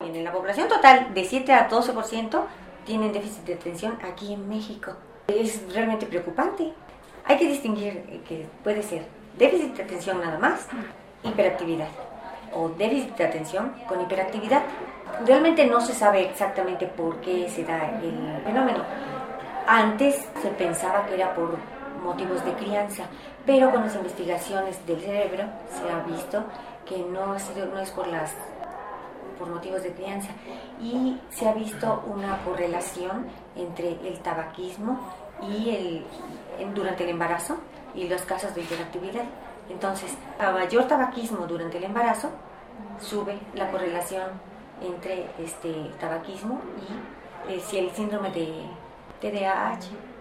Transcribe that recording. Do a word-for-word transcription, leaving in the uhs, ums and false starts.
bien, en la población total de siete a doce por ciento tienen déficit de atención aquí en México. Es realmente preocupante. Hay que distinguir que puede ser déficit de atención nada más, hiperactividad, o déficit de atención con hiperactividad. Realmente no se sabe exactamente por qué se da el fenómeno. Antes se pensaba que era por motivos de crianza, pero con las investigaciones del cerebro se ha visto que no, ha sido, no es por, las, por motivos de crianza, y se ha visto una correlación entre el tabaquismo y el, durante el embarazo y los casos de hiperactividad. Entonces, a mayor tabaquismo durante el embarazo, sube la correlación entre este tabaquismo y eh, si el síndrome de T D A H.